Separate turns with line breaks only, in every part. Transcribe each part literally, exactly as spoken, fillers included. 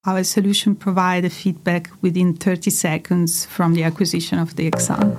Our solution provides a feedback within thirty seconds from the acquisition of the exam.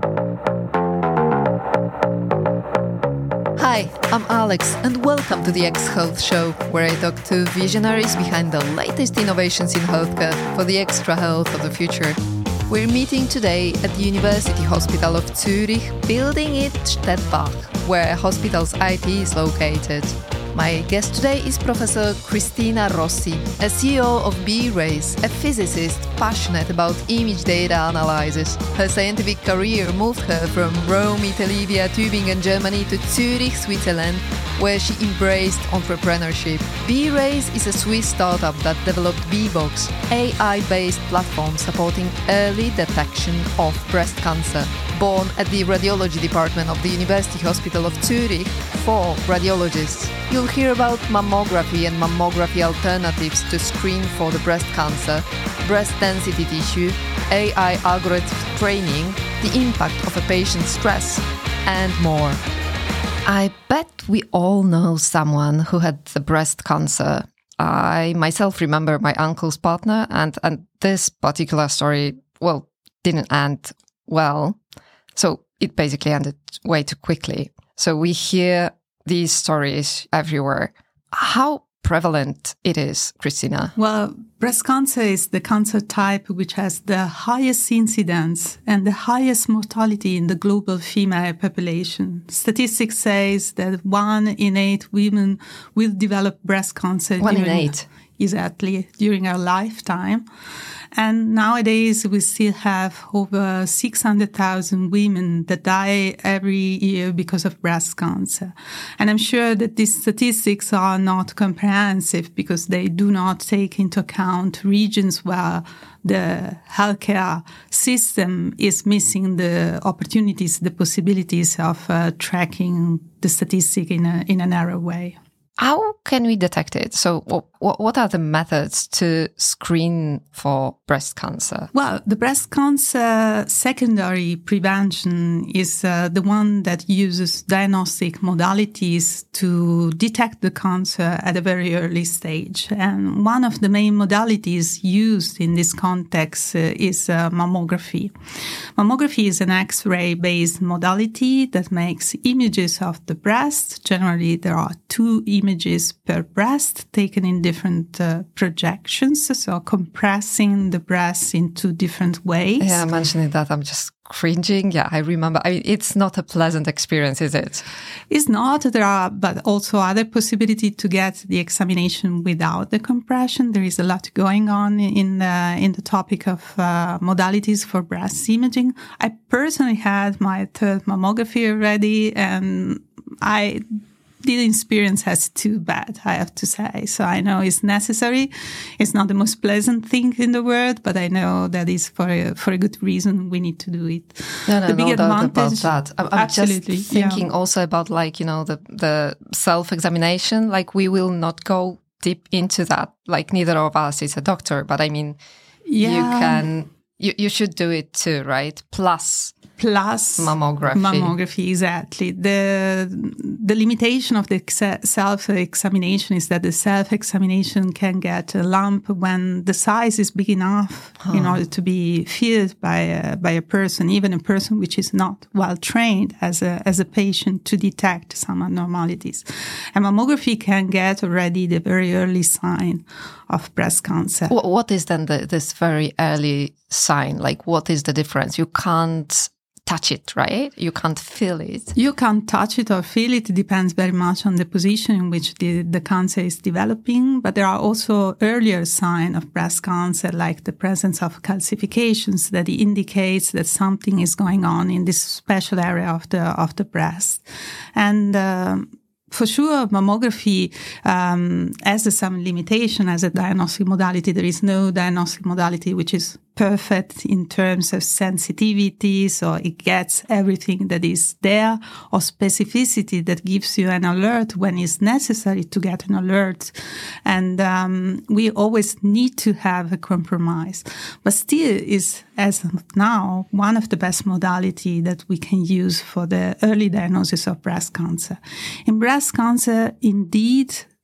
Hi, I'm Alex, and welcome to the X Health Show, where I talk to visionaries behind the latest innovations in healthcare for the extra health of the future. We're meeting today at the University Hospital of Zurich, building it Stettbach, where hospital's I T is located. My guest today is Professor Cristina Rossi, a C E O of B-Rays, a physicist passionate about image data analysis. Her scientific career moved her from Rome, Italy, via Tübingen, Germany to Zurich, Switzerland, where she embraced entrepreneurship. B-Rays is a Swiss startup that developed B-Box, A I-based platform supporting early detection of breast cancer. Born at the radiology department of the University Hospital of Zurich for radiologists, you'll hear about mammography and mammography alternatives to screen for the breast cancer, breast density tissue, A I algorithm training, the impact of a patient's stress, and more. I bet we all know someone who had the breast cancer. I myself remember my uncle's partner, and, and this particular story, well, didn't end well. So it basically ended way too quickly. So we hear these stories everywhere. How prevalent it is, Cristina?
Well, breast cancer is the cancer type which has the highest incidence and the highest mortality in the global female population. Statistics says that one in eight women will develop breast cancer.
One
during,
in eight?
Exactly, during our lifetime. And nowadays, we still have over six hundred thousand women that die every year because of breast cancer. And I'm sure that these statistics are not comprehensive because they do not take into account regions where the healthcare system is missing the opportunities, the possibilities of uh, tracking the statistic in a, in a narrow way.
How can we detect it? So what are the methods to screen for breast cancer?
Well, the breast cancer secondary prevention is uh, the one that uses diagnostic modalities to detect the cancer at a very early stage. And one of the main modalities used in this context uh, is uh, mammography. Mammography is an X-ray based modality that makes images of the breast. Generally, there are two images images per breast taken in different uh, projections, so compressing the breast into different ways.
Yeah, mentioning that, I'm just cringing. Yeah, I remember. I mean, it's not a pleasant experience, is it?
It's not. There are, but also other possibility to get the examination without the compression. There is a lot going on in the, in the topic of uh, modalities for breast imaging. I personally had my third mammography already, and I the experience has too bad, I have to say. So I know it's necessary. It's not the most pleasant thing in the world, but I know that is for a, for a good reason. We need to do it.
No, no,
the big
no doubt
advantage,
about that. I'm, I'm
absolutely,
just thinking
yeah.
also about like, you know, the, the self-examination. Like we will not go deep into that. Like neither of us is a doctor, but I mean,
yeah.
you can, you, you should do it too, right? Plus
Plus
mammography.
Mammography, exactly. The the limitation of the self-examination is that the self-examination can get a lump when the size is big enough huh. in order to be feared by a, by a person, even a person which is not well trained as a as a patient to detect some abnormalities. And mammography can get already the very early sign of breast cancer.
What is then the, this very early sign? Like, what is the difference? You can't touch it, right? You can't feel it.
You can't touch it or feel it. It depends very much on the position in which the, the cancer is developing. But there are also earlier signs of breast cancer, like the presence of calcifications that indicates that something is going on in this special area of the of the breast. And um, for sure, mammography um, has some limitation as a diagnostic modality. There is no diagnostic modality which is perfect in terms of sensitivity, so it gets everything that is there, or specificity that gives you an alert when it's necessary to get an alert. And um, we always need to have a compromise. But still is, as of now, one of the best modality that we can use for the early diagnosis of breast cancer. In breast cancer, indeed,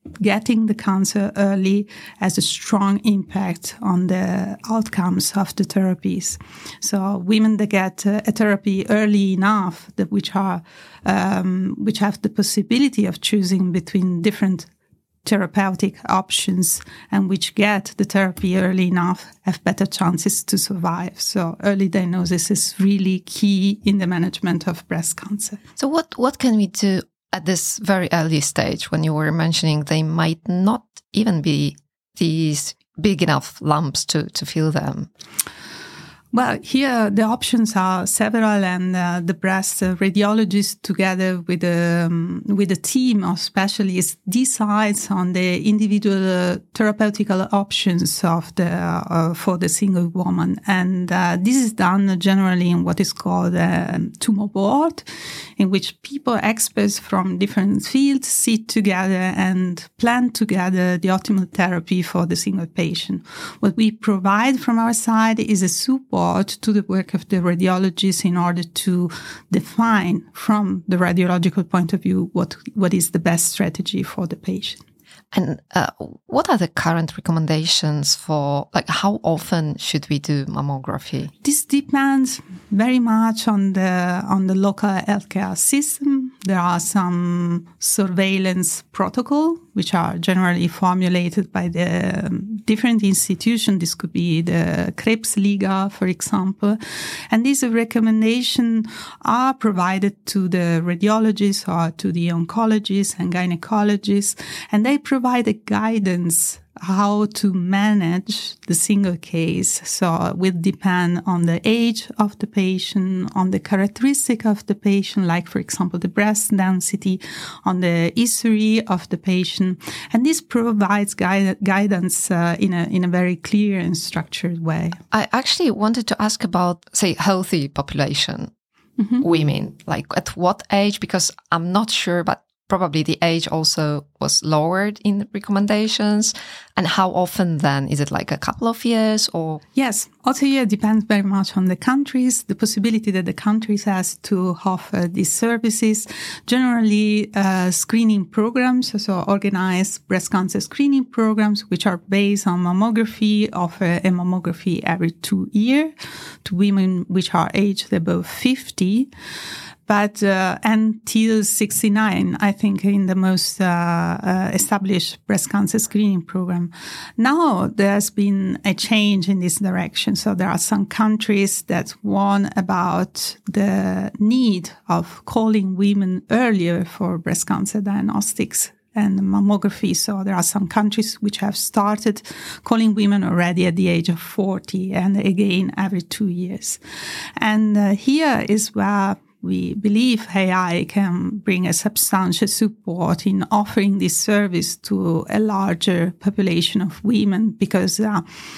getting the cancer early has a strong impact on the outcomes of the therapies. So women that get uh, a therapy early enough, that which are um, which have the possibility of choosing between different therapeutic options and which get the therapy early enough, have better chances to survive. So early diagnosis is really key in the management of breast cancer.
So what, what can we do at this very early stage when you were mentioning they might not even be these big enough lumps to, to feel them?
Well, here the options are several, and uh, the breast uh, radiologist, together with a um, with a team of specialists, decides on the individual uh, therapeutical options of the uh, for the single woman, and uh, this is done generally in what is called a tumor board, in which people, experts from different fields, sit together and plan together the optimal therapy for the single patient. What we provide from our side is a support to the work of the radiologists in order to define from the radiological point of view what, what is the best strategy for the patient.
And uh, what are the current recommendations for, like, how often should we do mammography?
This depends very much on the on the local healthcare system. There are some surveillance protocols which are generally formulated by the um, different institutions. This could be the Krebsliga, for example. And these recommendations are provided to the radiologists or to the oncologists and gynecologists, and they provide a guidance how to manage the single case. So it will depend on the age of the patient, on the characteristic of the patient, like, for example, the breast density, on the history of the patient. And this provides guide, guidance uh, in a in a very clear and structured way.
I actually wanted to ask about, say, healthy population, mm-hmm. women, like at what age, because I'm not sure, but probably the age also was lowered in recommendations. And how often then? Is it like a couple of years or?
Yes. Also here it depends very much on the countries, the possibility that the countries has to offer these services. Generally, uh, screening programs, so organized breast cancer screening programs, which are based on mammography, offer a mammography every two years to women which are aged above fifty. But uh, until sixty-nine, I think, in the most uh, uh, established breast cancer screening program. Now there's been a change in this direction. So there are some countries that warn about the need of calling women earlier for breast cancer diagnostics and mammography. So there are some countries which have started calling women already at the age of forty, and again every two years. And uh, here is where we believe A I can bring a substantial support in offering this service to a larger population of women, because uh,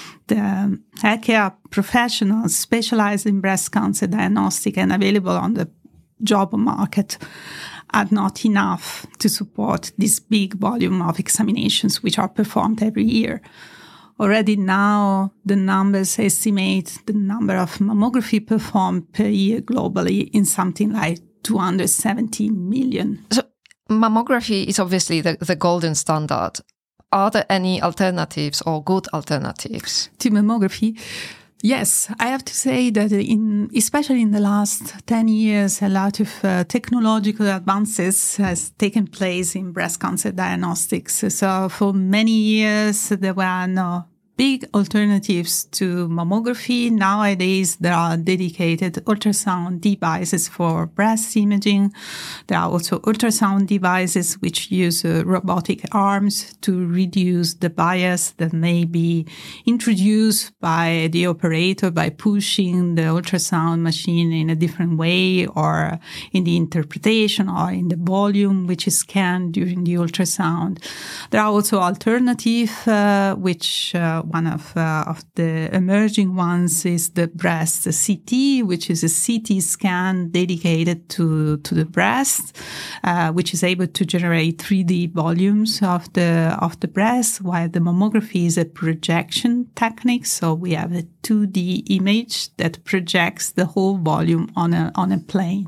the healthcare professionals specialized in breast cancer diagnostic and available on the job market are not enough to support this big volume of examinations which are performed every year. Already now, the numbers estimate the number of mammography performed per year globally in something like two hundred seventy million.
So mammography is obviously the, the golden standard. Are there any alternatives or good alternatives
to mammography? Yes, I have to say that in, especially in the last ten years, a lot of uh, technological advances has taken place in breast cancer diagnostics. So for many years, there were no big alternatives to mammography. Nowadays, there are dedicated ultrasound devices for breast imaging. There are also ultrasound devices which use uh, robotic arms to reduce the bias that may be introduced by the operator by pushing the ultrasound machine in a different way, or in the interpretation, or in the volume which is scanned during the ultrasound. There are also alternatives uh, which uh, one of uh, of the emerging ones is the breast C T, which is a C T scan dedicated to to the breast, uh, which is able to generate three D volumes of the of the breast, while the mammography is a projection technique. So we have a two D image that projects the whole volume on a on a plane.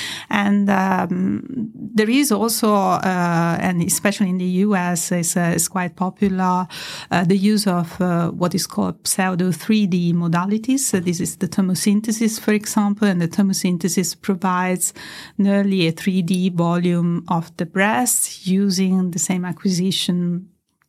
And um, there is also, uh, and especially in the U S, is uh, is quite popular, uh, the use of uh, what is called pseudo three D modalities. So this is the tomosynthesis, for example, and the tomosynthesis provides nearly a three D volume of the breast using the same acquisition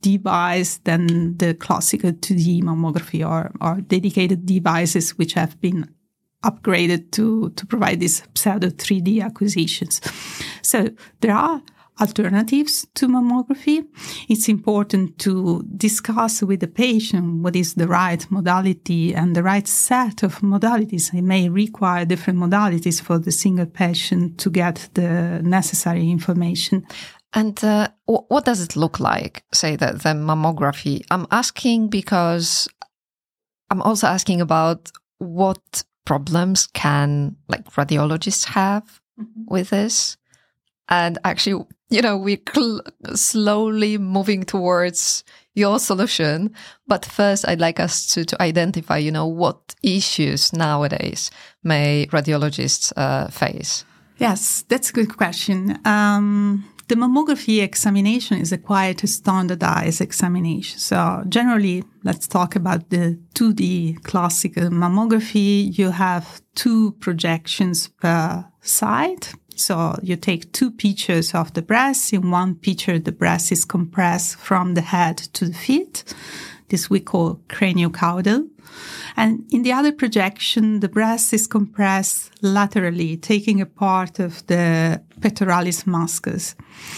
device than the classical two D mammography or, or dedicated devices which have been upgraded to, to provide these pseudo three D acquisitions. So there are alternatives to mammography. It's important to discuss with the patient what is the right modality and the right set of modalities. It may require different modalities for the single patient to get the necessary information.
And uh, what does it look like, say, the, the mammography? I'm asking because I'm also asking about what problems can like radiologists have mm-hmm. with this. And actually, you know, we're cl- slowly moving towards your solution. But first, I'd like us to, to identify, you know, what issues nowadays may radiologists uh, face.
Yes, that's a good question. Um, the mammography examination is a quite standardized examination. So generally, let's talk about the two D classical mammography. You have two projections per side. So you take two pictures of the breast. In one picture, the breast is compressed from the head to the feet. This we call craniocaudal. And in the other projection, the breast is compressed laterally, taking a part of the pectoralis muscus.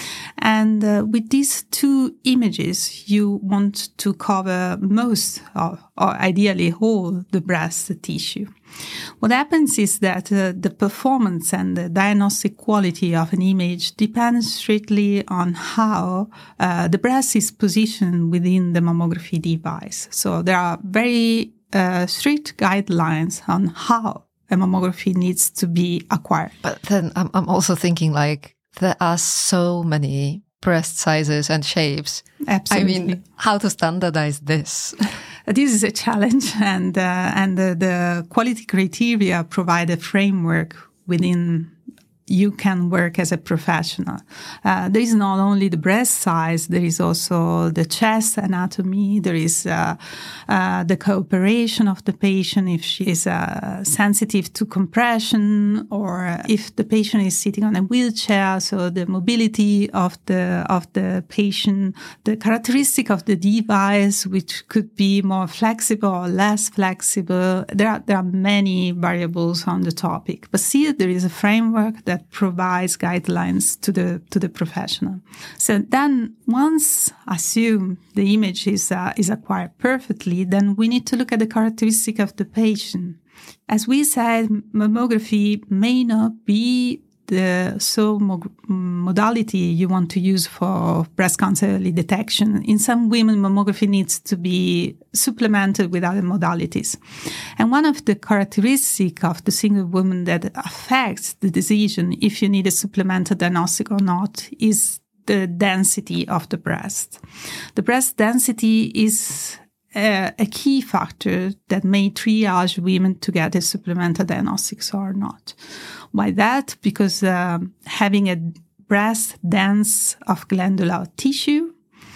And uh, with these two images, you want to cover most, of, or ideally all, the breast tissue. What happens is that uh, the performance and the diagnostic quality of an image depends strictly on how uh, the breast is positioned within the mammography device. So there are very uh, strict guidelines on how a mammography needs to be acquired.
But then I'm, I'm also thinking, like, there are so many breast sizes and shapes.
Absolutely.
I mean, how to standardize this?
This is a challenge, and uh, and the, the quality criteria provide a framework within you can work as a professional. Uh, there is not only the breast size, there is also the chest anatomy, there is uh, uh, the cooperation of the patient if she is uh, sensitive to compression, or if the patient is sitting on a wheelchair, so the mobility of the of the patient, the characteristic of the device, which could be more flexible or less flexible. There are, there are many variables on the topic, but still there is a framework that provides guidelines to the to the professional. So then, once assume the image is uh, is acquired perfectly, then we need to look at the characteristic of the patient. As we said, mammography may not be the sole mo- modality you want to use for breast cancer early detection. In some women, mammography needs to be supplemented with other modalities. And one of the characteristics of the single woman that affects the decision if you need a supplemental diagnostic or not is the density of the breast. The breast density is a, a key factor that may triage women to get a supplemental diagnostics or not. Why that? Because um, having a breast dense of glandular tissue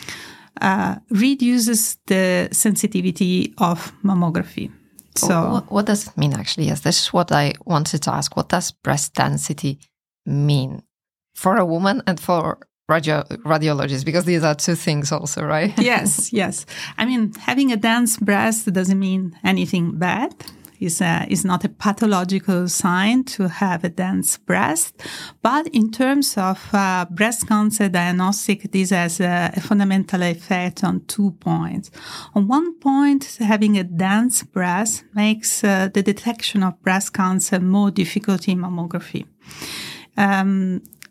uh, reduces the sensitivity of mammography. So,
what, what does it mean, actually? Yes, this is what I wanted to ask. What does breast density mean for a woman and for radio, radiologists? Because these are two things also, right?
Yes, yes. I mean, having a dense breast doesn't mean anything bad. Is a, is not a pathological sign to have a dense breast. But in terms of uh, breast cancer diagnostic, this has a, a fundamental effect on two points. On one point, having a dense breast makes uh, the detection of breast cancer more difficult in mammography. Um,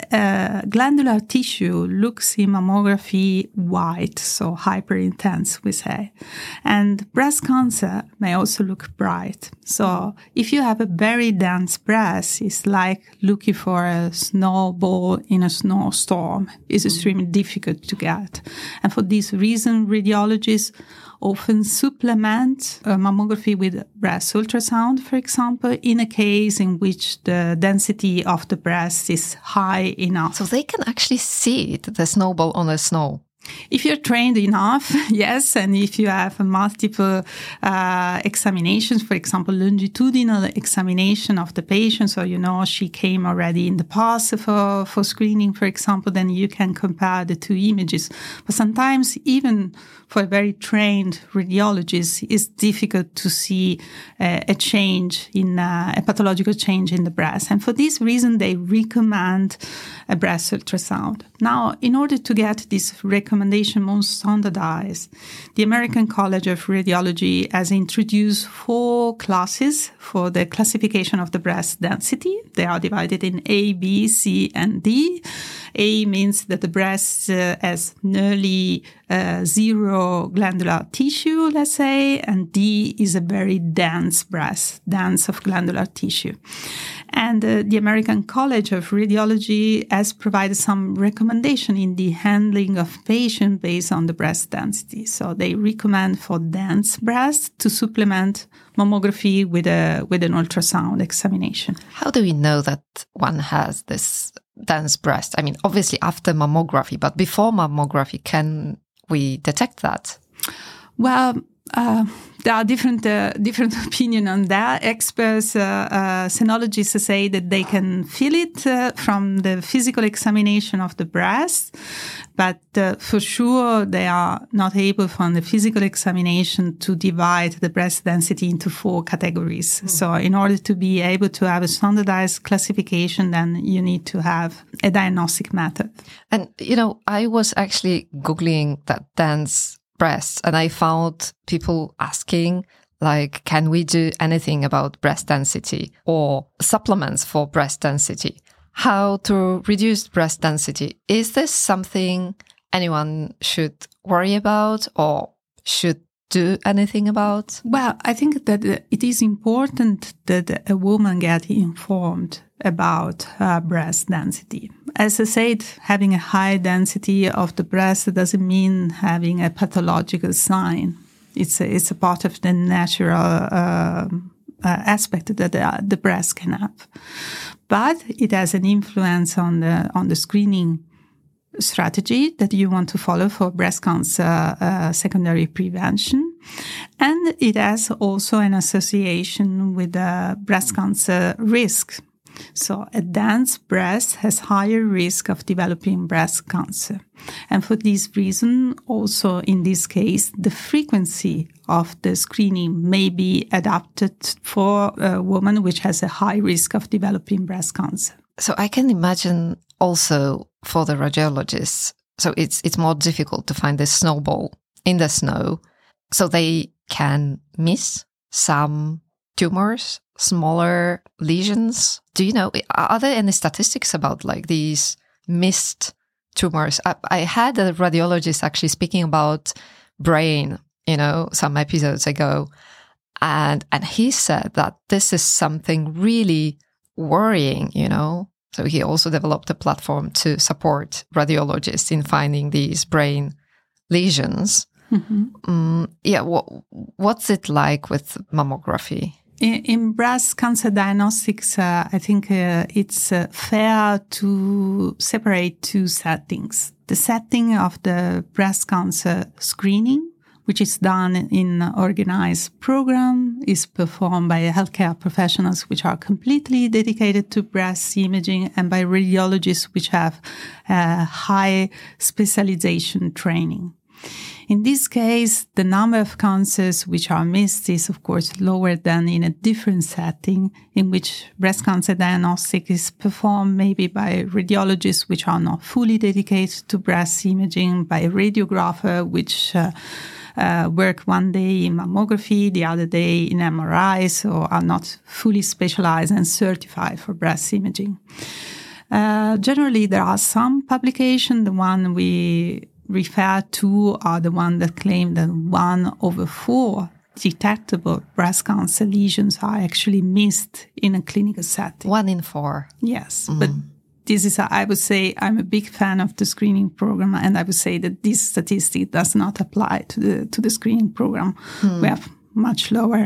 uh, glandular tissue looks in mammography white, so hyper-intense, we say. And breast cancer may also look bright. So if you have a very dense breast, it's like looking for a snowball in a snowstorm. It's extremely difficult to get. And for this reason, radiologists often supplement uh, mammography with breast ultrasound, for example, in a case in which the density of the breast is high enough.
So they can actually see it, the snowball on the snow.
If you're trained enough, yes, and if you have multiple uh, examinations, for example, longitudinal examination of the patient, so you know she came already in the past for, for screening, for example, then you can compare the two images. But sometimes even for a very trained radiologist, it's difficult to see uh, a change in uh, a pathological change in the breast. And for this reason, they recommend a breast ultrasound. Now, in order to get this recommendation more standardized, the American College of Radiology has introduced four classes for the classification of the breast density. They are divided in A, B, C, and D. A means that the breast uh, has nearly uh, zero glandular tissue, let's say, and D is a very dense breast, dense of glandular tissue. And uh, the American College of Radiology has provided some recommendation in the handling of patients based on the breast density. So they recommend for dense breasts to supplement mammography with a with an ultrasound examination.
How do we know that one has this dense breast? I mean, obviously after mammography, but before mammography, can we detect that?
Well, uh, there are different uh, different opinions on that. Experts, uh, uh, senologists say that they can feel it uh, from the physical examination of the breast, but uh, for sure they are not able from the physical examination to divide the breast density into four categories. Mm. So in order to be able to have a standardized classification, then you need to have a diagnostic method.
And, you know, I was actually Googling that dense breasts, and I found people asking, like, can we do anything about breast density or supplements for breast density? How to reduce breast density? Is this something anyone should worry about or should do anything about?
Well, I think that it is important that a woman get informed about uh, breast density. As I said, having a high density of the breast doesn't mean having a pathological sign. It's a, it's a part of the natural uh, uh, aspect that the, the breast can have. But it has an influence on the on the screening strategy that you want to follow for breast cancer uh, secondary prevention. And it has also an association with the breast cancer risk. So a dense breast has higher risk of developing breast cancer. And for this reason, also in this case, the frequency of the screening may be adapted for a woman which has a high risk of developing breast cancer.
So I can imagine also for the radiologists, so it's it's more difficult to find this snowball in the snow. So they can miss some tumors, smaller lesions. Do you know, are there any statistics about like these missed tumors? I, I had a radiologist actually speaking about brain, you know, some episodes ago. And, and he said that this is something really worrying, you know. So he also developed a platform to support radiologists in finding these brain lesions. Mm-hmm. Um, yeah, what, what's it like with mammography?
In, in breast cancer diagnostics, uh, I think uh, it's uh, fair to separate two settings. The setting of the breast cancer screening, which is done in an organized program, is performed by healthcare professionals which are completely dedicated to breast imaging and by radiologists which have uh, high specialization training. In this case, the number of cancers which are missed is, of course, lower than in a different setting in which breast cancer diagnostic is performed maybe by radiologists which are not fully dedicated to breast imaging, by a radiographer which uh, uh, work one day in mammography, the other day in M R I, so are not fully specialized and certified for breast imaging. Uh, generally, there are some publications. The one we refer to are the one that claim that one over four detectable breast cancer lesions are actually missed in a clinical setting.
One in four.
Yes, mm. but this is, a, I would say, I'm a big fan of the screening program, and I would say that this statistic does not apply to the to the screening program. Mm. We have much lower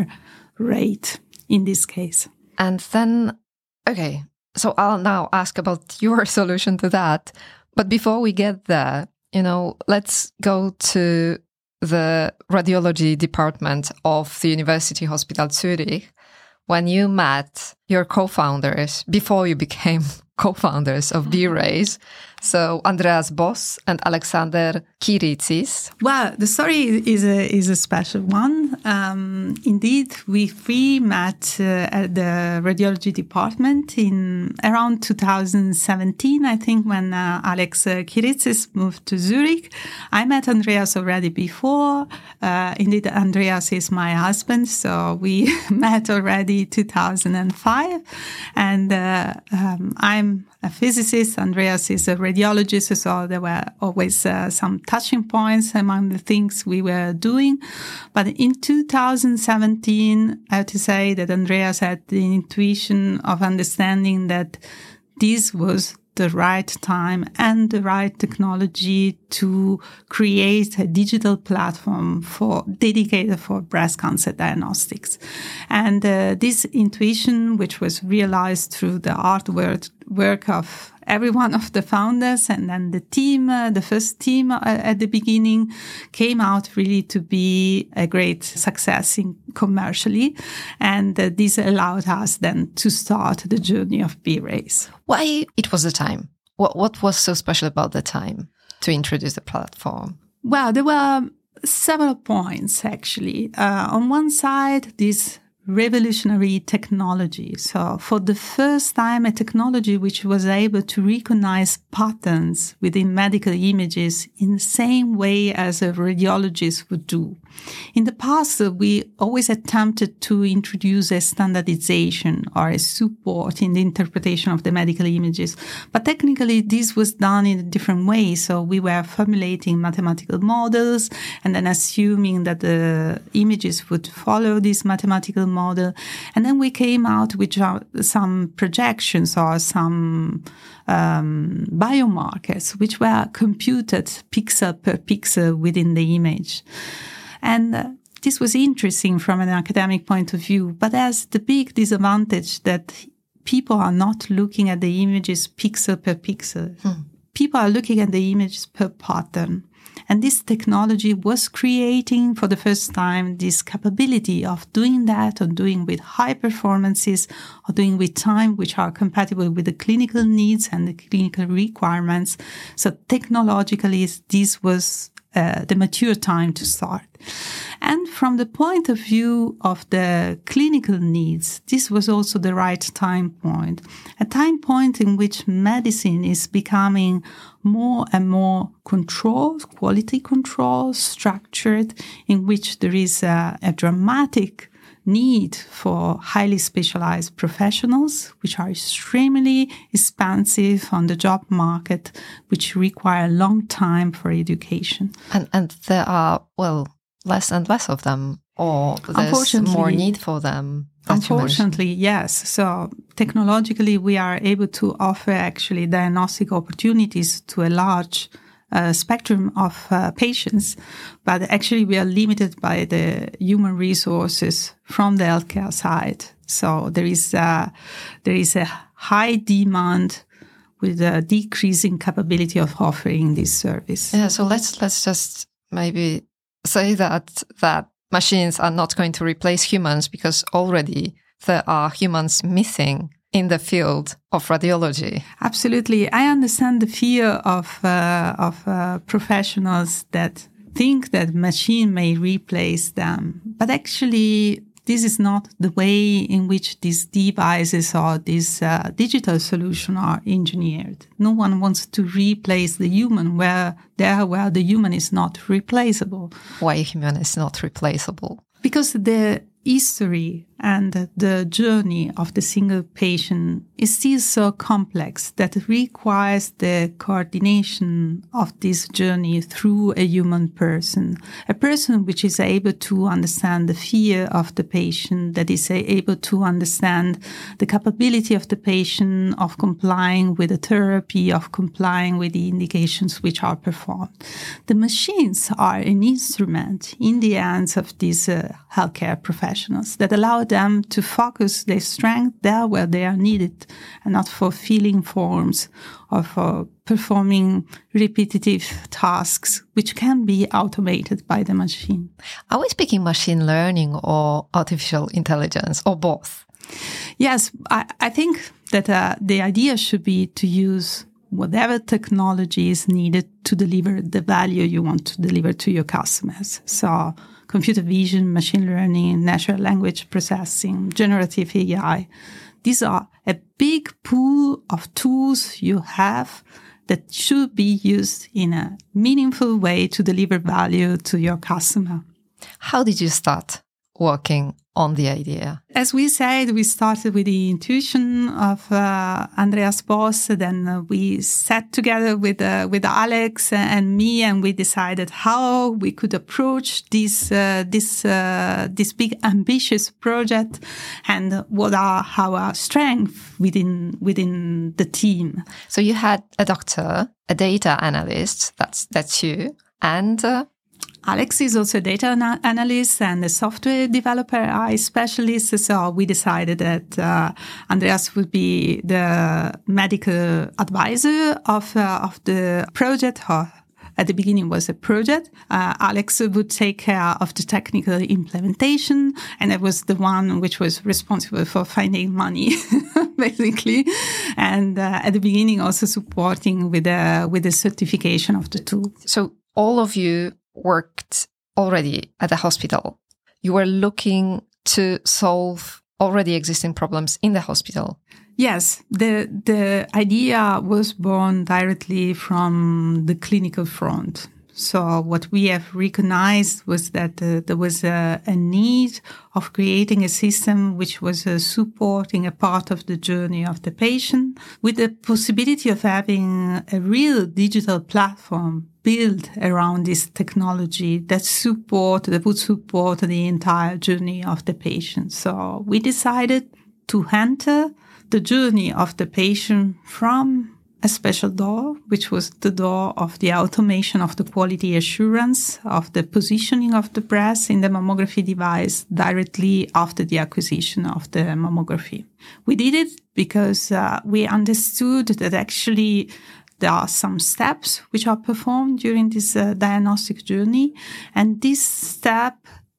rate in this case.
And then, okay, so I'll now ask about your solution to that. But before we get there, you know, let's go to the radiology department of the University Hospital Zurich when you met your co-founders before you became co-founders of B-Rays. So Andreas Boss and Alexander Kiritsis.
Well, the story is a is a special one. Um, indeed, we three met uh, at the radiology department in around two thousand seventeen, I think, when uh, Alex uh, Kiritsis moved to Zurich. I met Andreas already before. Uh, indeed, Andreas is my husband, so we met already two thousand five. And uh, um, I'm a physicist. Andreas is a radiologist, so there were always uh, some touching points among the things we were doing. But in two thousand seventeen, I have to say that Andreas had the intuition of understanding that this was the right time and the right technology to create a digital platform for dedicated for breast cancer diagnostics. And uh, this intuition, which was realized through the hard work, work of every one of the founders and then the team, uh, the first team uh, at the beginning, came out really to be a great success in commercially. And uh, this allowed us then to start the journey of B-Rays.
Why it was the time? What, what was so special about the time to introduce the platform?
Well, there were several points, actually. Uh, on one side, this revolutionary technology. So for the first time, a technology which was able to recognize patterns within medical images in the same way as a radiologist would do. In the past, we always attempted to introduce a standardization or a support in the interpretation of the medical images. But technically, this was done in a different way. So we were formulating mathematical models and then assuming that the images would follow this mathematical model. model. And then we came out with some projections or some um, biomarkers, which were computed pixel per pixel within the image. And uh, this was interesting from an academic point of view, but has the big disadvantage that people are not looking at the images pixel per pixel. Hmm. People are looking at the images per pattern. And this technology was creating for the first time this capability of doing that, or doing with high performances, or doing with time which are compatible with the clinical needs and the clinical requirements. So technologically, this was uh, the mature time to start. And from the point of view of the clinical needs, this was also the right time point, a time point in which medicine is becoming more and more controlled, quality control, structured, in which there is a, a dramatic need for highly specialized professionals, which are extremely expensive on the job market, which require a long time for education.
And, and there are, well, less and less of them, or there's more need for them.
Unfortunately, yes. So technologically, we are able to offer actually diagnostic opportunities to a large uh, spectrum of uh, patients, but actually we are limited by the human resources from the healthcare side. So there is a, there is a high demand with a decreasing capability of offering this service.
Yeah. So let's let's just maybe say that that. Machines are not going to replace humans, because already there are humans missing in the field of radiology.
Absolutely. I understand the fear of uh, of uh, professionals that think that machine may replace them. But actually, this is not the way in which these devices or these uh, digital solutions are engineered. No one wants to replace the human where there where the human is not replaceable.
Why human is not replaceable?
Because the history and the journey of the single patient is still so complex that it requires the coordination of this journey through a human person, a person which is able to understand the fear of the patient, that is able to understand the capability of the patient of complying with the therapy, of complying with the indications which are performed. The machines are an instrument in the hands of these uh, healthcare professionals that allow them to focus their strength there where they are needed and not for filling forms or for performing repetitive tasks which can be automated by the machine.
Are we speaking machine learning or artificial intelligence or both?
Yes, I, I think that uh, the idea should be to use whatever technology is needed to deliver the value you want to deliver to your customers. So computer vision, machine learning, natural language processing, generative A I. These are a big pool of tools you have that should be used in a meaningful way to deliver value to your customer.
How did you start working on the idea?
As we said, we started with the intuition of uh, Andreas Boss. Then uh, we sat together with uh, with Alex and me, and we decided how we could approach this uh, this uh, this big ambitious project, and what are our strengths within within the team.
So you had a doctor, a data analyst. That's that's you, and. Uh,
Alex is also a data ana- analyst and a software developer A I specialist. So we decided that uh, Andreas would be the medical advisor of uh, of the project. Or at the beginning was a project. Uh, Alex would take care of the technical implementation, and I was the one which was responsible for finding money, basically. And uh, at the beginning, also supporting with the with the certification of the tool.
So all of you worked already at the hospital. You were looking to solve already existing problems in the hospital.
Yes, the the idea was born directly from the clinical front. So what we have recognized was that uh, there was a, a need of creating a system which was uh, supporting a part of the journey of the patient, with the possibility of having a real digital platform built around this technology that support, that would support the entire journey of the patient. So we decided to enter the journey of the patient from a special door, which was the door of the automation of the quality assurance of the positioning of the breast in the mammography device directly after the acquisition of the mammography. We did it because uh, we understood that actually there are some steps which are performed during this uh, diagnostic journey, and this step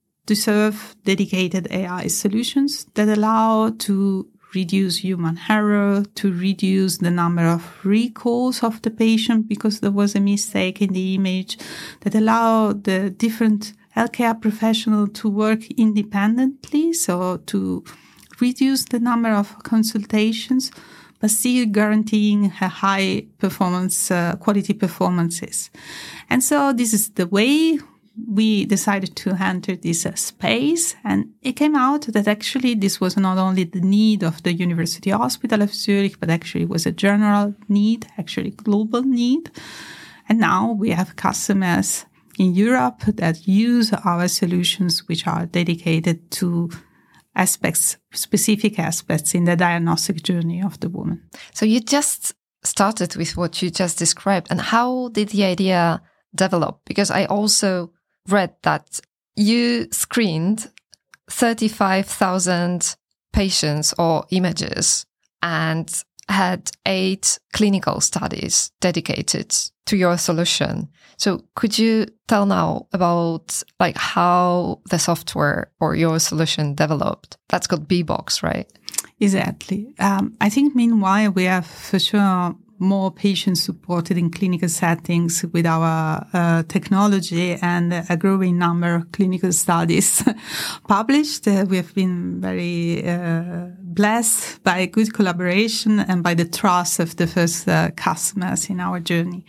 deserve dedicated A I solutions that allow to reduce human error, to reduce the number of recalls of the patient because there was a mistake in the image, that allow the different healthcare professionals to work independently, so to reduce the number of consultations, but still guaranteeing a high performance, uh, quality performances. And so this is the way we decided to enter this uh, space, and it came out that actually this was not only the need of the University Hospital of Zurich, but actually was a general need, actually global need. And now we have customers in Europe that use our solutions, which are dedicated to aspects, specific aspects in the diagnostic journey of the woman.
So you just started with what you just described, and how did the idea develop? Because I also read that you screened thirty-five thousand patients or images and had eight clinical studies dedicated to your solution. So could you tell now about like how the software or your solution developed? That's called B-Box, right?
Exactly. Um, I think meanwhile we have for sure more patients supported in clinical settings with our uh, technology, and a growing number of clinical studies published. Uh, we have been very uh, blessed by good collaboration and by the trust of the first uh, customers in our journey.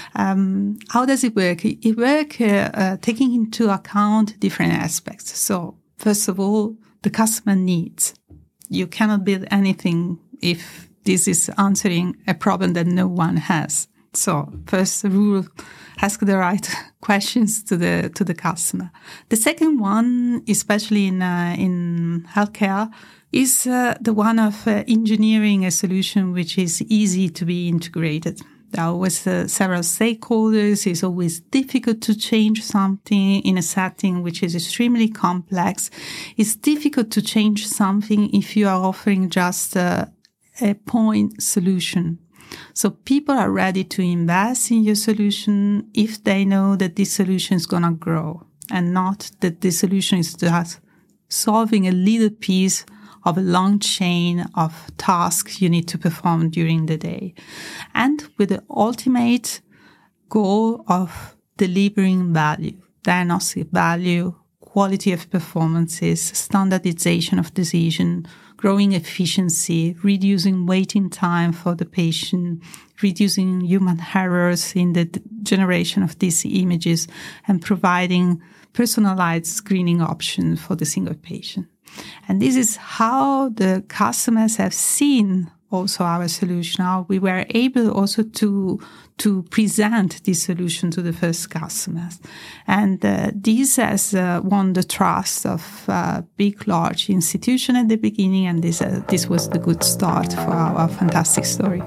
Um, how does it work? It works uh, uh, taking into account different aspects. So first of all, the the customer needs. You cannot build anything if this is answering a problem that no one has. So first rule, ask the right questions to the to the customer. The second one, especially in uh, in healthcare, is uh, the one of uh, engineering a solution which is easy to be integrated. There are always uh, several stakeholders. It's always difficult to change something in a setting which is extremely complex. It's difficult to change something if you are offering just uh, a point solution. So people are ready to invest in your solution if they know that this solution is going to grow and not that the solution is just solving a little piece of a long chain of tasks you need to perform during the day. And with the ultimate goal of delivering value, diagnostic value, quality of performances, standardization of decision, growing efficiency, reducing waiting time for the patient, reducing human errors in the generation of these images, and providing personalized screening options for the single patient. And this is how the customers have seen also our solution. How we were able also to to present this solution to the first customers. And uh, this has uh, won the trust of uh, big, large institutions at the beginning, and this, uh, this was the good start for our fantastic story.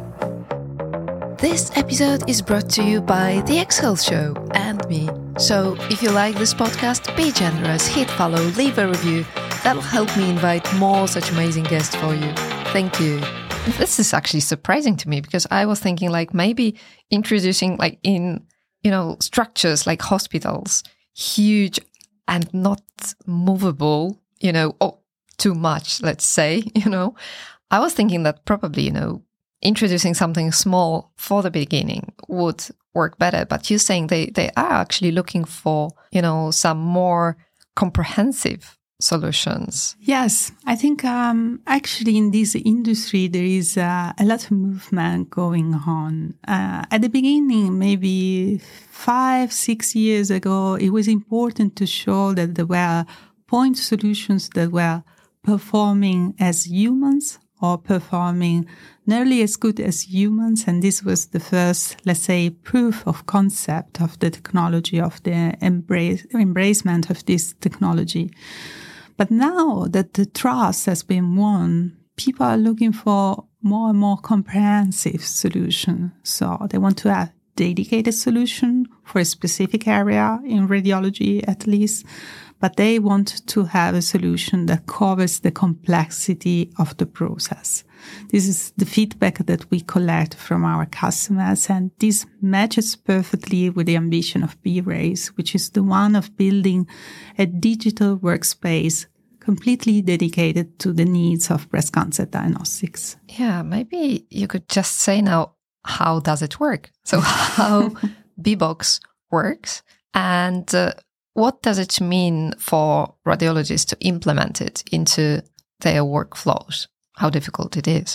This episode is brought to you by The X Health Show and me. So if you like this podcast, be generous, hit follow, leave a review. That'll help me invite more such amazing guests for you. Thank you. This is actually surprising to me because I was thinking like maybe introducing like in, you know, structures like hospitals, huge and not movable, you know, or too much, let's say, you know. I was thinking that probably, you know, introducing something small for the beginning would work better. But you're saying they, they are actually looking for, you know, some more comprehensive solutions.
Yes, I think um, actually in this industry there is uh, a lot of movement going on. Uh, at the beginning, maybe five, six years ago, it was important to show that there were point solutions that were performing as humans or performing nearly as good as humans. And this was the first, let's say, proof of concept of the technology, of the embrace, embracement of this technology. But now that the trust has been won, people are looking for more and more comprehensive solutions. So they want to have dedicated solution for a specific area in radiology, at least. But they want to have a solution that covers the complexity of the process. This is the feedback that we collect from our customers, and this matches perfectly with the ambition of B-Race, which is the one of building a digital workspace completely dedicated to the needs of breast cancer diagnostics.
Yeah, maybe you could just say now, how does it work? So how B-Box works, and uh, what does it mean for radiologists to implement it into their workflows? How difficult it is?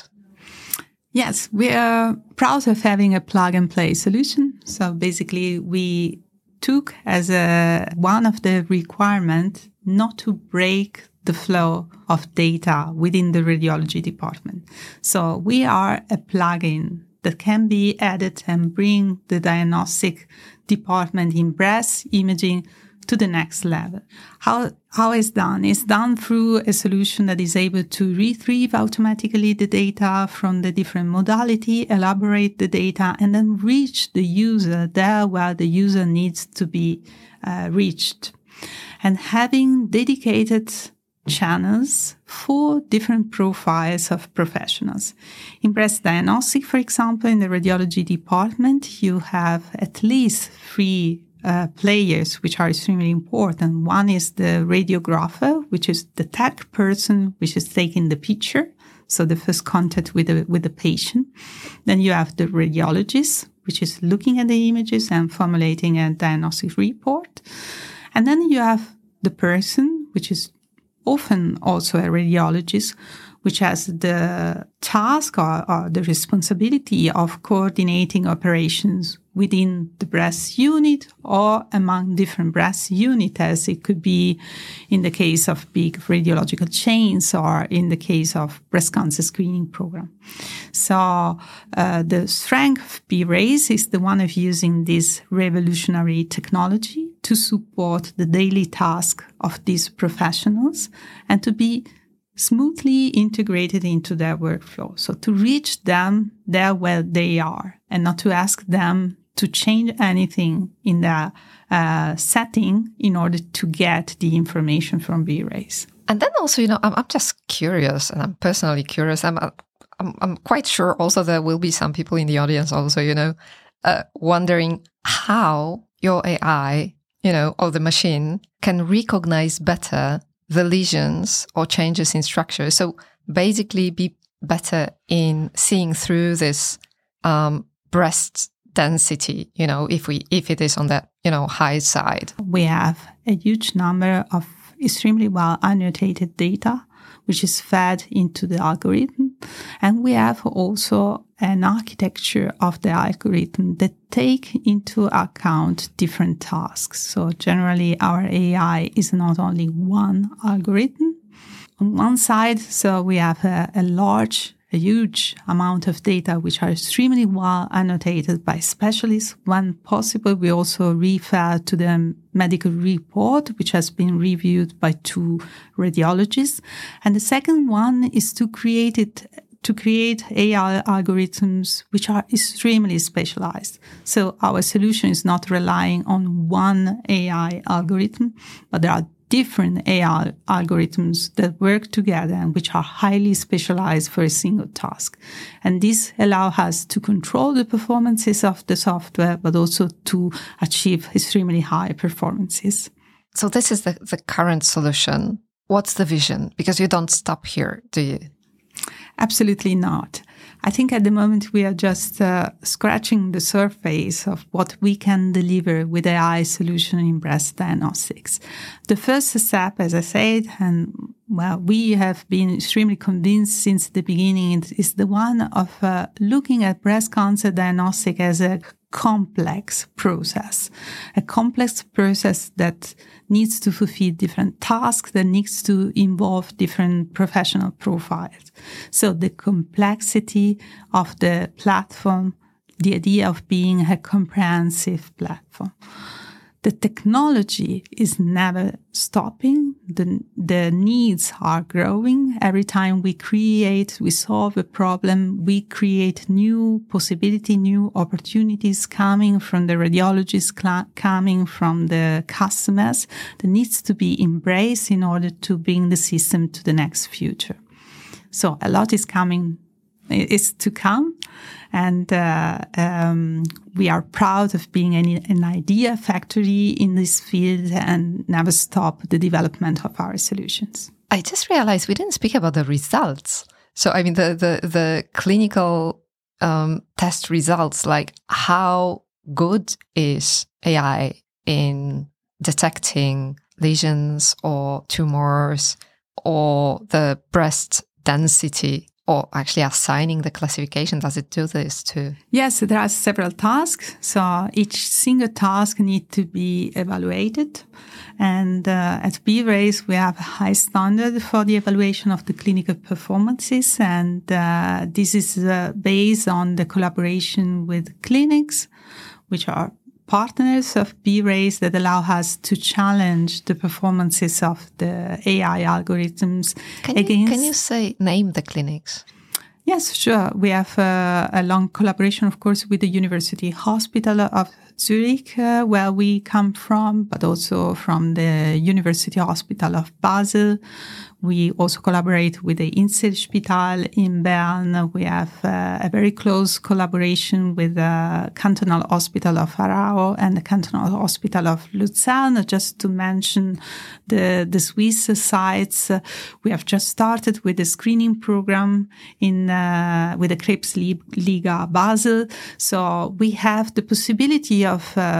Yes, we are proud of having a plug-and-play solution. So basically, we took as a one of the requirements not to break the flow of data within the radiology department. So we are a plugin that can be added and bring the diagnostic department in breast imaging to the next level. How how is done? It's done through a solution that is able to retrieve automatically the data from the different modality, elaborate the data, and then reach the user there where the user needs to be uh, reached. And having dedicated channels for different profiles of professionals. In breast diagnostic, for example, in the radiology department, you have at least three Uh, players which are extremely important. One is the radiographer, which is the tech person which is taking the picture, so the first contact with the with the patient. Then you have the radiologist, which is looking at the images and formulating a diagnostic report. And then you have the person, which is often also a radiologist, which has the task or, or the responsibility of coordinating operations within the breast unit or among different breast units, as it could be in the case of big radiological chains or in the case of breast cancer screening program. So uh, the strength of B-Race is the one of using this revolutionary technology to support the daily task of these professionals and to be smoothly integrated into their workflow. So to reach them there where they are and not to ask them to change anything in the uh, setting in order to get the information from B-Race.
And then also, you know, I'm, I'm just curious, and I'm personally curious. I'm, I'm, I'm quite sure also there will be some people in the audience also, you know, uh, wondering how your A I, you know, or the machine can recognize better the lesions or changes in structure. So basically be better in seeing through this um, breast density, you know, if we if it is on that, you know, high side.
We have a huge number of extremely well annotated data, which is fed into the algorithm. And we have also an architecture of the algorithm that take into account different tasks. So generally our A I is not only one algorithm. On one side, so we have a, a large a huge amount of data which are extremely well annotated by specialists. When possible, we also refer to the medical report, which has been reviewed by two radiologists. And the second one is to create it, to create A I algorithms which are extremely specialized. So our solution is not relying on one A I algorithm, but there are different A I algorithms that work together and which are highly specialized for a single task. And this allows us to control the performances of the software, but also to achieve extremely high performances.
So this is the, the current solution. What's the vision? Because you don't stop here, do you?
Absolutely not. I think at the moment we are just uh, scratching the surface of what we can deliver with A I solution in breast diagnostics. The first step, as I said, and well, we have been extremely convinced since the beginning, is the one of uh, looking at breast cancer diagnostic as a complex process, a complex process that needs to fulfill different tasks, that needs to involve different professional profiles. So the complexity of the platform, the idea of being a comprehensive platform. The technology is never stopping. The, the needs are growing. Every time we create, we solve a problem, we create new possibility, new opportunities coming from the radiologists, cl- coming from the customers that needs to be embraced in order to bring the system to the next future. So a lot is coming, is to come. And uh, um, we are proud of being an, an idea factory in this field and never stop the development of our solutions.
I just realized we didn't speak about the results. So, I mean, the the, the clinical um, test results, like how good is A I in detecting lesions or tumors or the breast density? Or actually assigning the classification, does it do this too?
Yes, there are several tasks. So each single task needs to be evaluated. And uh, at B-Race, we have a high standard for the evaluation of the clinical performances. And uh, this is uh, based on the collaboration with clinics, which are partners of B-Race that allow us to challenge the performances of the A I algorithms.
Can
against...
you, can you say, name the clinics?
Yes, sure. We have uh, a long collaboration, of course, with the University Hospital of Zurich, uh, where we come from, but also from the University Hospital of Basel. We also collaborate with the Inselspital in Bern. We have uh, a very close collaboration with the Cantonal Hospital of Aarau and the Cantonal Hospital of Lucerne, just to mention the, the Swiss sites. Uh, we have just started with the screening program in uh, with the Krebsliga Basel. So we have the possibility of uh,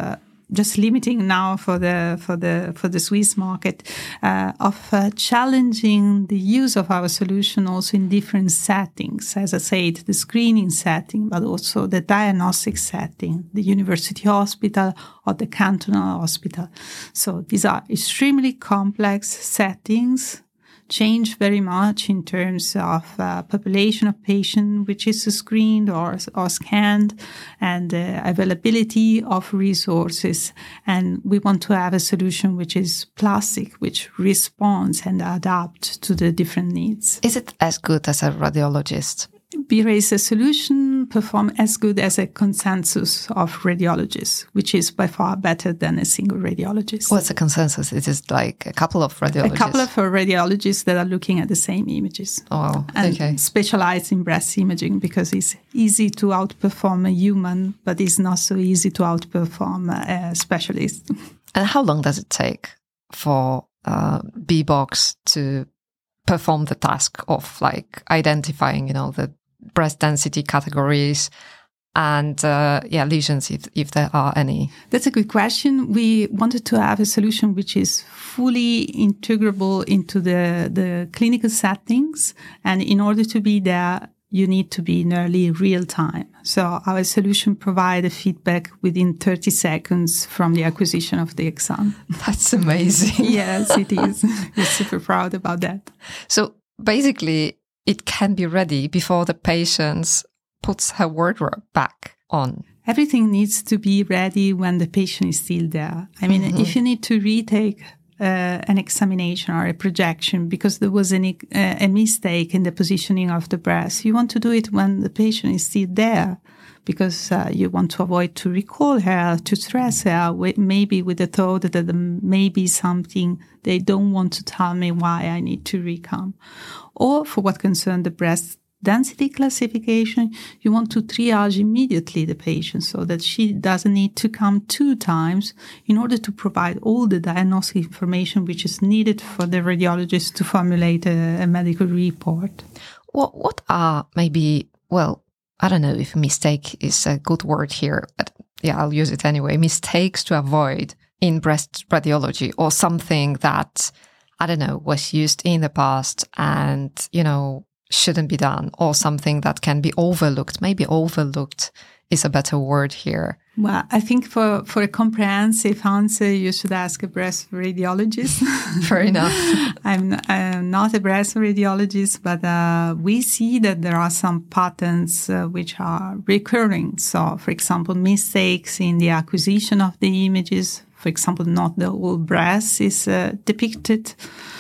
just limiting now for the for the for the Swiss market, uh, of uh, challenging the use of our solution also in different settings. As I said, the screening setting, but also the diagnostic setting, the university hospital or the cantonal hospital. So these are extremely complex settings, change very much in terms of uh, population of patient which is screened or, or scanned, and uh, availability of resources. And we want to have a solution which is plastic, which responds and adapts to the different needs.
Is it as good as a radiologist?
B-Race a solution perform as good as a consensus of radiologists, which is by far better than a single radiologist.
What's a consensus? It is like a couple of radiologists?
A couple of radiologists that are looking at the same images.
Oh,
and
okay.
Specialized in breast imaging, because it's easy to outperform a human, but it's not so easy to outperform a specialist.
And how long does it take for uh, B-Box to perform the task of like identifying, you know, the breast density categories and uh, yeah, lesions, if if there are any?
That's a good question. We wanted to have a solution which is fully integrable into the the clinical settings, and in order to be there, you need to be nearly real time. So our solution provides feedback within thirty seconds from the acquisition of the exam.
That's amazing.
Yes, it is. We're super proud about that.
So basically, it can be ready before the patient puts her wardrobe back on.
Everything needs to be ready when the patient is still there. I mean, mm-hmm. if you need to retake Uh, an examination or a projection because there was an, uh, a mistake in the positioning of the breast, you want to do it when the patient is still there, because uh, you want to avoid to recall her, to stress her, with, maybe with the thought that there may be something they don't want to tell me why I need to recome. Or for what concerns the breast density classification, you want to triage immediately the patient so that she doesn't need to come two times in order to provide all the diagnostic information which is needed for the radiologist to formulate a, a medical report.
What, what are maybe, well, I don't know if mistake is a good word here, but yeah, I'll use it anyway, mistakes to avoid in breast radiology, or something that, I don't know, was used in the past and, you know, shouldn't be done, or something that can be overlooked. Maybe overlooked is a better word here.
Well, I think for, for a comprehensive answer, you should ask a breast radiologist.
Fair enough.
I'm, I'm not a breast radiologist, but uh, we see that there are some patterns uh, which are recurring. So, for example, mistakes in the acquisition of the images. For example, not the whole breast is uh, depicted.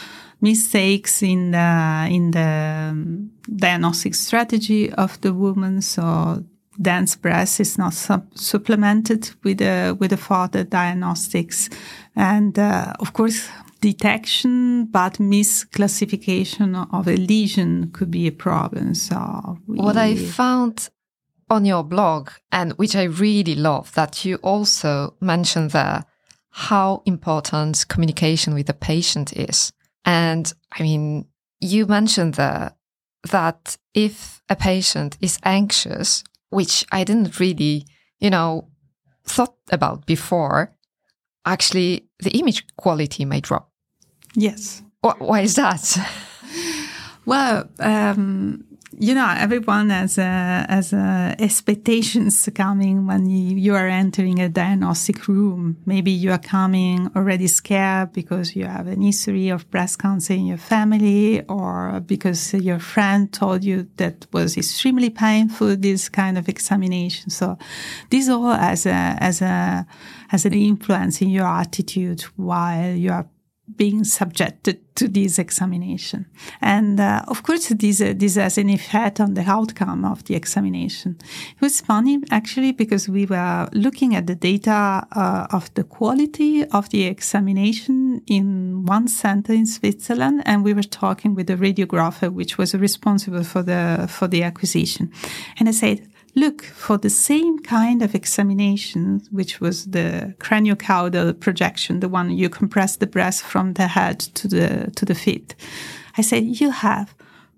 Mistakes in the in the um, diagnostic strategy of the woman. So dense breast is not sub- supplemented with a with a further diagnostics, and uh, of course detection, but misclassification of a lesion could be a problem. So we,
what I found on your blog, and which I really love, that you also mentioned there how important communication with the patient is. And I mean, you mentioned there that if a patient is anxious, which I didn't really, you know, thought about before, actually the image quality may drop.
Yes.
Why is that?
Well, um, you know, everyone has uh, has uh, expectations coming when you, you are entering a diagnostic room. Maybe you are coming already scared because you have an history of breast cancer in your family, or because your friend told you that was extremely painful, this kind of examination. So this all has a, has a, has an influence in your attitude while you are being subjected to this examination. And uh, of course, this, uh, this has an effect on the outcome of the examination. It was funny, actually, because we were looking at the data uh, of the quality of the examination in one center in Switzerland, and we were talking with the radiographer, which was responsible for the, for the acquisition. And I said, look, for the same kind of examination, which was the craniocaudal projection, the one you compress the breast from the head to the to the feet, I said, you have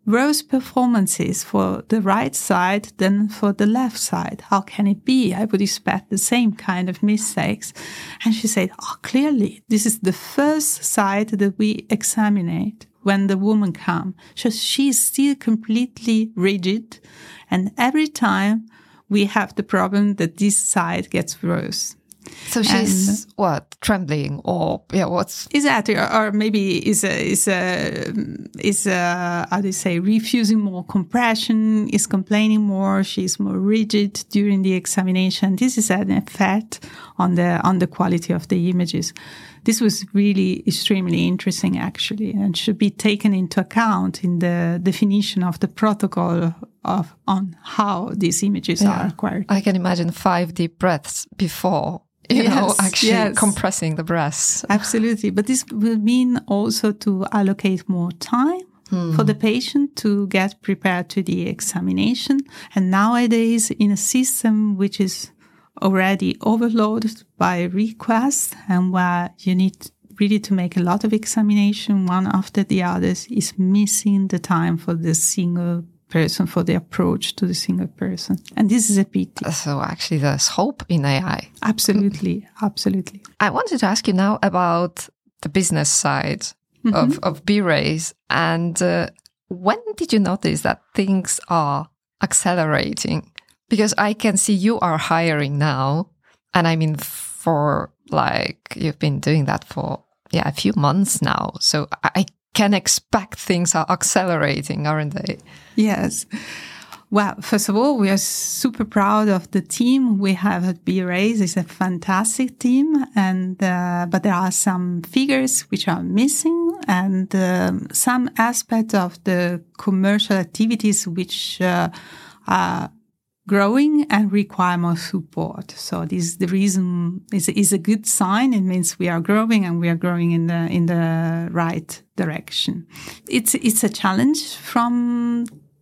worse performances for the right side than for the left side. How can it be? I would expect the same kind of mistakes. And she said, oh, clearly, this is the first side that we examine when the woman comes. So she's still completely rigid. And every time we have the problem that this side gets worse.
So she's and, what, trembling or yeah, what's
exactly, or, or maybe is a, is a, is a, how do you say, refusing more compression, is complaining more, she's more rigid during the examination. This is an effect on the on the quality of the images. This was really extremely interesting, actually, and should be taken into account in the definition of the protocol of on how these images yeah. are acquired.
I can imagine five deep breaths before. You yes, know, actually yes. compressing the breasts.
Absolutely. But this will mean also to allocate more time hmm. for the patient to get prepared to the examination. And nowadays, in a system which is already overloaded by requests and where you need really to make a lot of examination one after the others, is missing the time for the single person, for the approach to the single person. And this is a pity.
So actually there's hope in A I.
Absolutely, absolutely.
I wanted to ask you now about the business side mm-hmm. of, of B-Rays. And uh, when did you notice that things are accelerating? Because I can see you are hiring now. And I mean, for like, you've been doing that for, yeah, a few months now. So I can expect things are accelerating, aren't they?
Yes. Well, first of all, we are super proud of the team we have at B-Rays. It's a fantastic team, and uh, but there are some figures which are missing, and um, some aspects of the commercial activities which uh, are growing and require more support. So this is the reason is is a good sign. It means we are growing and we are growing in the in the right direction. It's it's a challenge from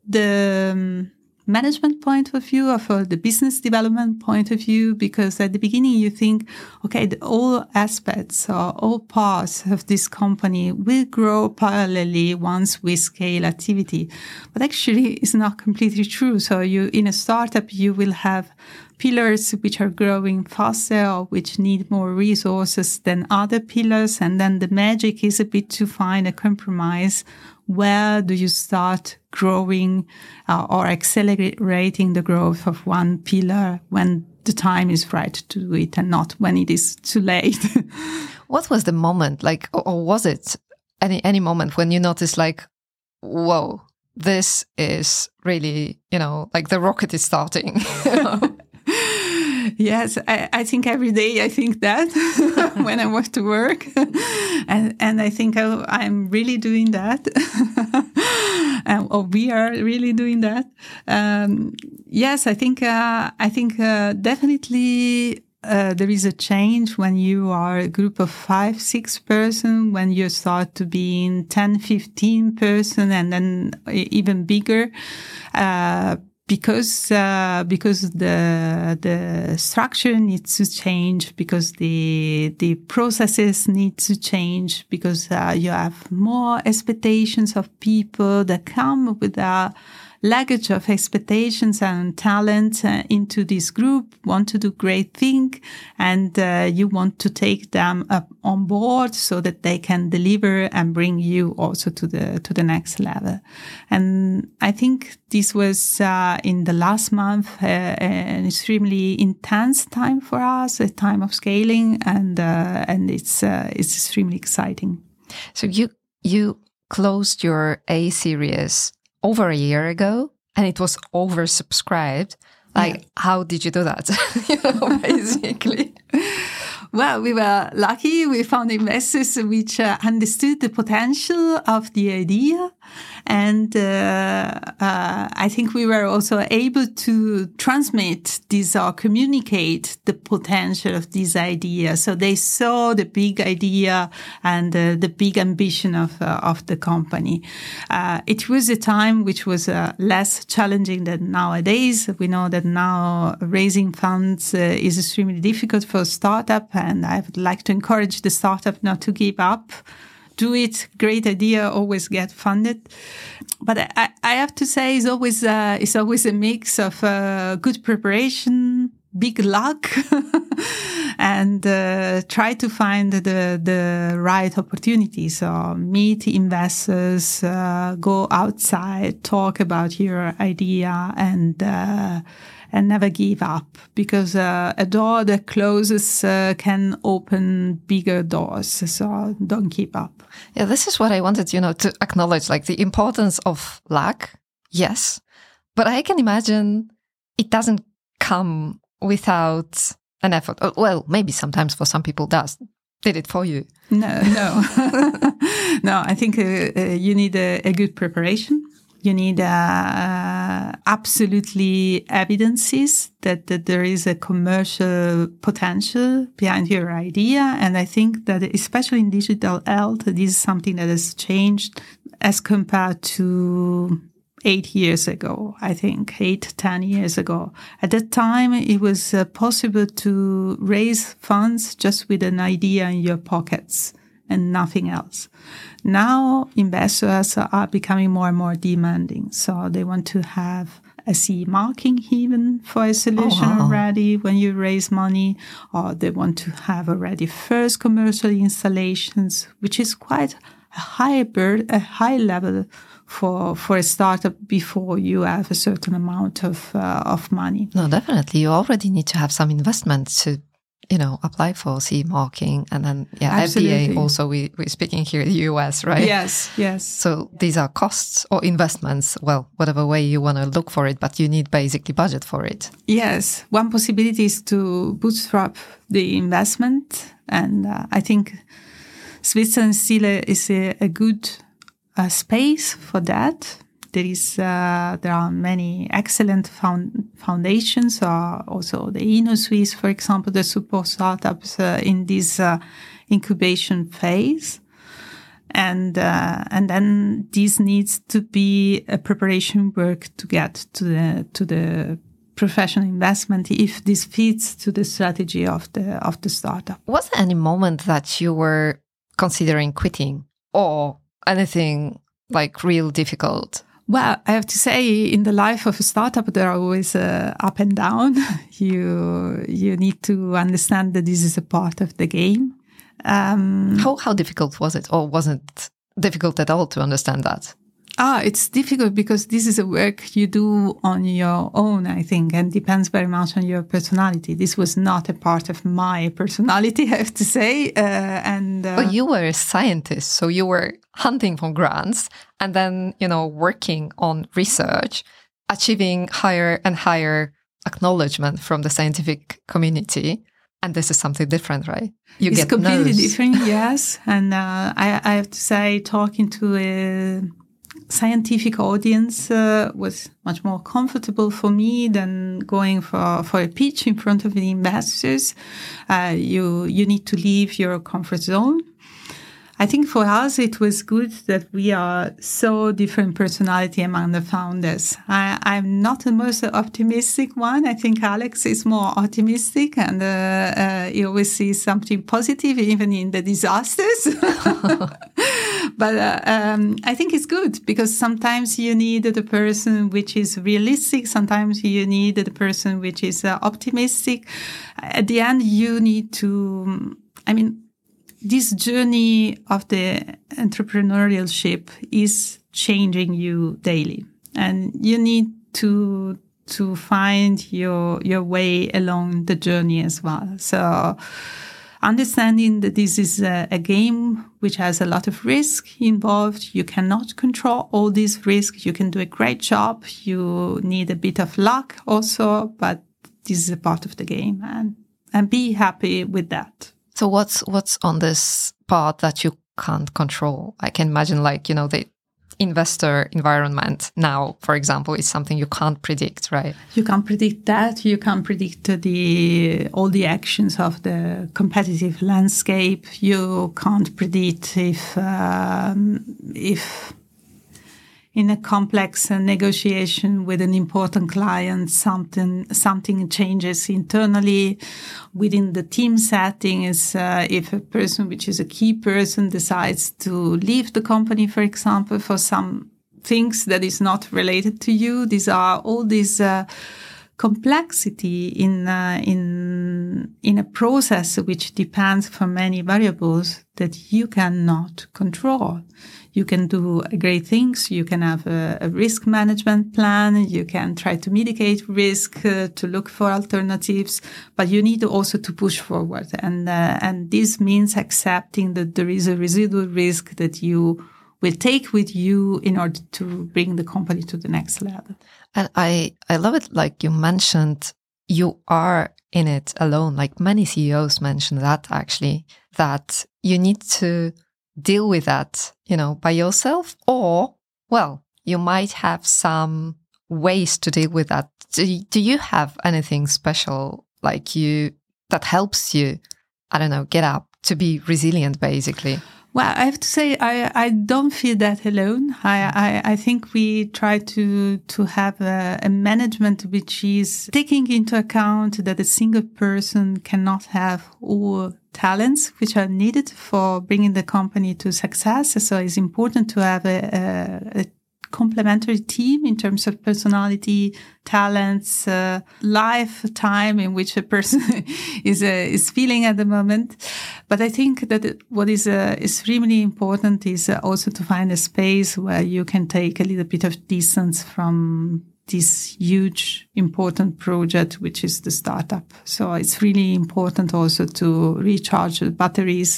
the um, management point of view or for the business development point of view, because at the beginning you think, okay, the, all aspects or all parts of this company will grow parallelly once we scale activity. But actually it's not completely true. So you, in a startup, you will have pillars which are growing faster or which need more resources than other pillars. And then the magic is a bit to find a compromise. Where do you start growing uh, or accelerating the growth of one pillar when the time is right to do it and not when it is too late?
What was the moment, like, or was it any any moment when you noticed, like, whoa, this is really, you know, like the rocket is starting? You know?
Yes, I, I think every day I think that when I walk to work. and and I think I, I'm really doing that. and, or we are really doing that. Um, yes, I think, uh, I think uh, definitely uh, there is a change when you are a group of five, six person, when you start to be in ten, fifteen person and then even bigger. Uh, Because uh, because the the structure needs to change, because the the processes need to change, because uh, you have more expectations of people that come with a luggage of expectations and talent uh, into this group, want to do great thing, and uh, you want to take them up on board so that they can deliver and bring you also to the to the next level. And I think this was uh, in the last month uh, an extremely intense time for us, a time of scaling, and uh, and it's uh, it's extremely exciting.
So you you closed your A series over a year ago, and it was oversubscribed. Like, yeah. How did you do that? You know, basically.
Well, we were lucky. We found investors which uh, understood the potential of the idea. And uh, uh, I think we were also able to transmit this or communicate the potential of this idea. So they saw the big idea and uh, the big ambition of uh, of the company. Uh, it was a time which was uh, less challenging than nowadays. We know that now raising funds uh, is extremely difficult for a startup, and I would like to encourage the startup not to give up do it, great idea, always get funded. But I, I have to say, it's always uh, it's always a mix of uh, good preparation, big luck, and uh, try to find the the right opportunity. So meet investors, uh, go outside, talk about your idea, and uh, and never give up, because uh, a door that closes uh, can open bigger doors. So don't give up.
Yeah, this is what I wanted, you know, to acknowledge, like the importance of luck. Yes, but I can imagine it doesn't come without an effort. Well, maybe sometimes for some people does. Did it for you?
No, no. No, I think uh, uh, you need a, a good preparation. You need uh, absolutely evidences that, that there is a commercial potential behind your idea. And I think that especially in digital health, this is something that has changed as compared to eight years ago, I think, eight, ten years ago. At that time, it was uh, possible to raise funds just with an idea in your pockets and nothing else. Now, investors are becoming more and more demanding. So they want to have a C E marking even for a solution oh, wow. already when you raise money, or they want to have already first commercial installations, which is quite a high, bird, a high level for for a startup before you have a certain amount of uh, of money.
No, definitely. You already need to have some investment to, you know, apply for C E marking, and then yeah, Absolutely. F D A also. We we're speaking here in the U S, right?
Yes, yes.
So these are costs or investments. Well, whatever way you want to look for it, but you need basically budget for it.
Yes, one possibility is to bootstrap the investment, and uh, I think Switzerland still is a, a good uh, space for that. There is, uh, there are many excellent found, foundations, or also the InnoSwiss, for example, that support startups uh, in this uh, incubation phase. And, uh, and then this needs to be a preparation work to get to the, to the professional investment if this fits to the strategy of the, of the startup.
Was there any moment that you were considering quitting or anything like real difficult?
Well, I have to say, in the life of a startup, there are always uh, up and down. You you need to understand that this is a part of the game. Um,
how how difficult was it, or wasn't it difficult at all to understand that?
Ah, it's difficult because this is a work you do on your own, I think, and depends very much on your personality. This was not a part of my personality, I have to say. Uh, and uh,
But you were a scientist, so you were hunting for grants and then, you know, working on research, achieving higher and higher acknowledgement from the scientific community. And this is something different, right? You
it's
get
completely
no's.
different, yes. And uh, I, I have to say, talking to a scientific audience uh, was much more comfortable for me than going for, for a pitch in front of the investors. Uh, you you need to leave your comfort zone. I think for us, it was good that we are so different personality among the founders. I, I'm not the most optimistic one. I think Alex is more optimistic, and uh, uh, he always sees something positive, even in the disasters. But uh, um, I think it's good because sometimes you need the person which is realistic. Sometimes you need the person which is uh, optimistic. At the end, you need to, I mean, this journey of the entrepreneurship is changing you daily, and you need to to find your your way along the journey as well. So understanding that this is a, a game which has a lot of risk involved. You cannot control all these risks. You can do a great job. You need a bit of luck also, but this is a part of the game, and and be happy with that.
So what's what's on this part that you can't control? I can imagine, like, you know, the investor environment now, for example, is something you can't predict, right?
You can't predict that. You can't predict the all the actions of the competitive landscape. You can't predict if um, if in a complex uh, negotiation with an important client, something something changes internally within the team setting. Is uh, if a person, which is a key person, decides to leave the company, for example, for some things that is not related to you. These are all these uh, complexity in uh, in in a process which depends from many variables that you cannot control. You can do great things. You can have a, a risk management plan. You can try to mitigate risk, uh, to look for alternatives, but you need also to push forward. And uh, and this means accepting that there is a residual risk that you will take with you in order to bring the company to the next level.
And I, I love it. Like you mentioned, you are in it alone. Like many C E Os mention that actually, that you need to deal with that, you know, by yourself, or, well, you might have some ways to deal with that. Do you, do you have anything special like you that helps you, I don't know, get up to be resilient, basically?
Well, I have to say, I, I don't feel that alone. I, I, I think we try to, to have a, a management which is taking into account that a single person cannot have all talents which are needed for bringing the company to success. So it's important to have a, a, a complementary team in terms of personality, talents, uh, lifetime in which a person is uh, is feeling at the moment. But I think that it, what is uh, is really important is uh, also to find a space where you can take a little bit of distance from this huge, important project, which is the startup. So it's really important also to recharge the batteries,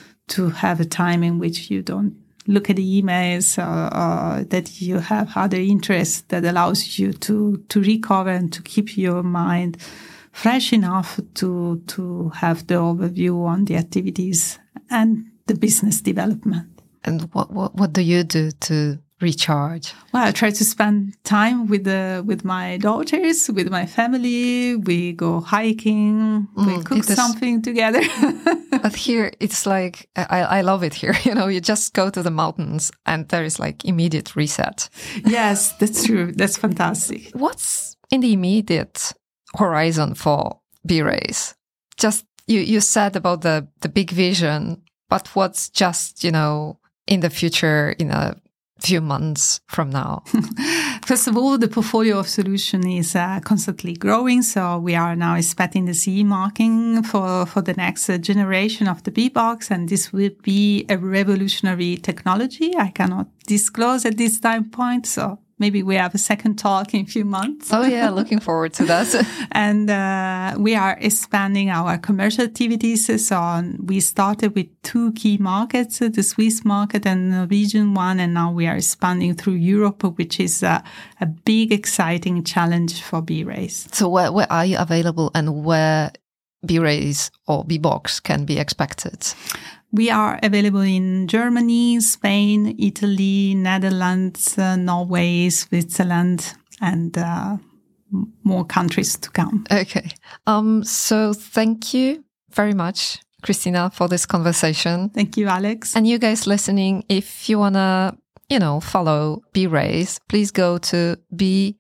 to have a time in which you don't look at the emails, uh, uh, that you have other interests that allows you to, to recover and to keep your mind fresh enough to, to have the overview on the activities and the business development.
And what, what, what do you do to recharge?
Well, I try to spend time with the with my daughters, with my family. We go hiking. Mm, we cook something together.
But here, it's like I, I love it here. You know, you just go to the mountains, and there is like immediate reset.
Yes, that's true. That's fantastic.
What's in the immediate horizon for B-Race? Just you you said about the the big vision, but what's just, you know, in the future, in a few months from now?
First of all, the portfolio of solution is uh, constantly growing. So we are now expecting the C E marking for, for the next uh, generation of the B-Box. And this will be a revolutionary technology. I cannot disclose at this time point. So maybe we have a second talk in a few months.
Oh, yeah. Looking forward to that.
And uh, we are expanding our commercial activities. So we started with two key markets, the Swiss market and the Norwegian one. And now we are expanding through Europe, which is uh, a big, exciting challenge for B-Race.
So where, where are you available and where B-Race or B-Box can be expected?
We are available in Germany, Spain, Italy, Netherlands, uh, Norway, Switzerland, and uh, more countries to come.
Okay. Um. So thank you very much, Christina, for this conversation.
Thank you, Alex.
And you guys listening, if you want to, you know, follow B-Race, please go to b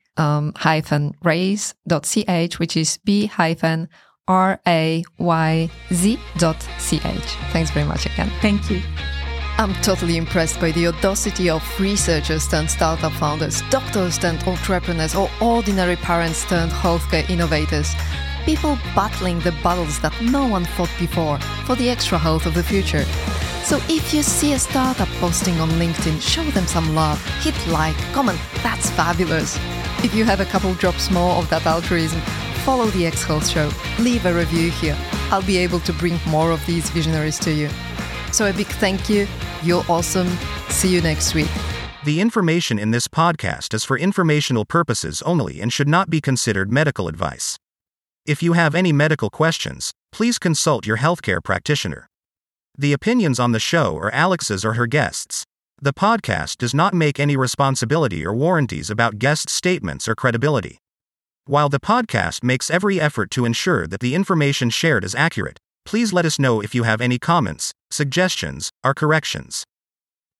race dot c h, which is b hyphen R A Y Z dot C H. Thanks very much again.
Thank you.
I'm totally impressed by the audacity of researchers turned startup founders, doctors turned entrepreneurs, or ordinary parents turned healthcare innovators. People battling the battles that no one fought before for the extra health of the future. So if you see a startup posting on LinkedIn, show them some love, hit like, comment, that's fabulous. If you have a couple drops more of that altruism, follow the X Health Show, leave a review here. I'll be able to bring more of these visionaries to you. So a big thank you. You're awesome. See you next week.
The information in this podcast is for informational purposes only and should not be considered medical advice. If you have any medical questions, please consult your healthcare practitioner. The opinions on the show are Alex's or her guests. The podcast does not make any responsibility or warranties about guest statements or credibility. While the podcast makes every effort to ensure that the information shared is accurate, please let us know if you have any comments, suggestions, or corrections.